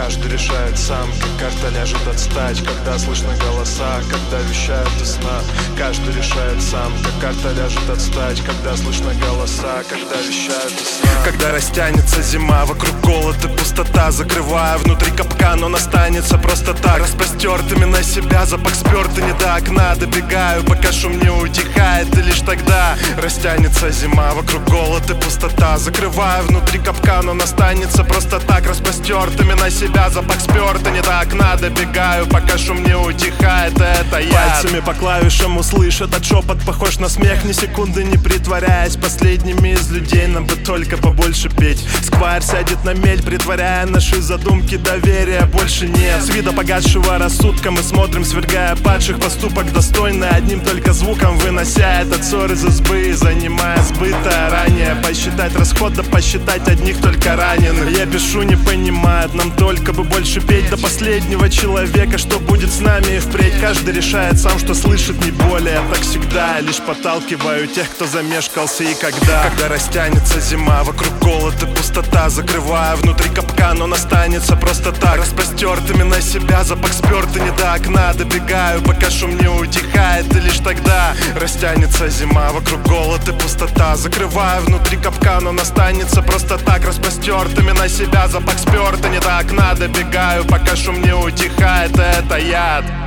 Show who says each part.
Speaker 1: Каждый решает сам, как карта ляжет отстать, когда слышны голоса, когда вещают из сна. Каждый решает сам, как карта ляжет отстать, когда слышны голоса, когда вещают из сна. Когда растянется зима, вокруг голод и пустота, закрывая внутри капкан, он останется просто так, распростертыми на себя, запах спёртый не до окна. Добегаю, пока шум не утихает, и лишь тогда растянется зима, вокруг голод и пустота, закрывая внутри капкан, он останется просто так, распростертыми на себя, запах спёртый не до окна. Добегаю, пока шум не утихает, это я. Пальцами по клавишам услышь этот шепот, похож на смех, ни секунды не притворяясь последними из людей. Нам бы только побольше петь. Сквайр сядет на мель, притворяя наши задумки, доверия больше нет. С вида погасшего рассудка мы смотрим, свергая падших, поступок достойный одним только звуком, вынося этот ссор из избы, занимая сбытое ранее. Посчитать расход, да посчитать одних только раненых. Я пишу, не понимает, нам только бы больше петь до последнего человека, что будет с нами и впредь. Каждый решает сам, что слышит, не более. Так всегда, я лишь подталкиваю тех, кто замешкался. И когда растянется зима, вокруг голод и пустота, закрывая внутри капкан, он останется просто так, распростертыми на себя, запах спёртый не до окна. Добегаю, пока шум не утихает, и лишь тогда растянется зима, вокруг голод и пустота, закрывая внутри капкан, он останется просто так, распростертыми на себя, запах спёртый не до окна. Добегаю, пока шум не утихает, это яд.